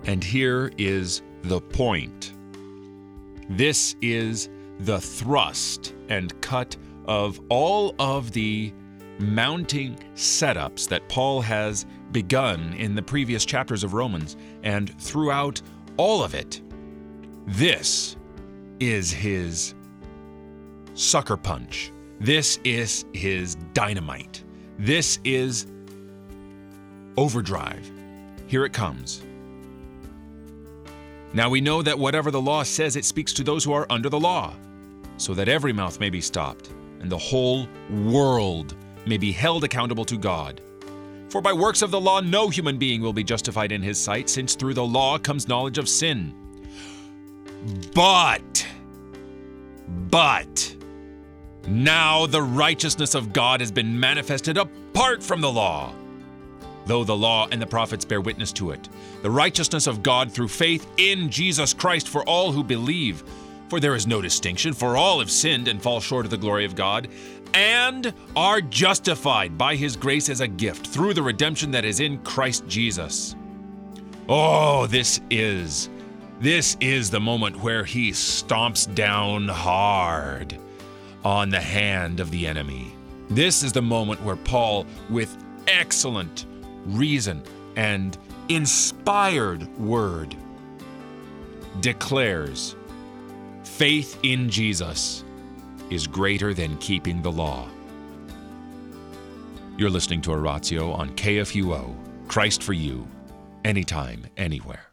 And here is the point. This is the thrust and cut of all of the mounting setups that Paul has begun in the previous chapters of Romans, and throughout all of it, this is his sucker punch. This is his dynamite. This is overdrive. Here it comes. Now we know that whatever the law says, it speaks to those who are under the law, so that every mouth may be stopped, and the whole world may be held accountable to God. For by works of the law no human being will be justified in his sight, since through the law comes knowledge of sin. But now the righteousness of God has been manifested apart from the law, though the law and the prophets bear witness to it. The righteousness of God through faith in Jesus Christ for all who believe. For there is no distinction, for all have sinned and fall short of the glory of God, and are justified by his grace as a gift through the redemption that is in Christ Jesus. Oh, this is the moment where he stomps down hard on the hand of the enemy. This is the moment where Paul, with excellent reason and inspired word, declares faith in Jesus is greater than keeping the law. You're listening to Oratio on KFUO, Christ for you, anytime, anywhere.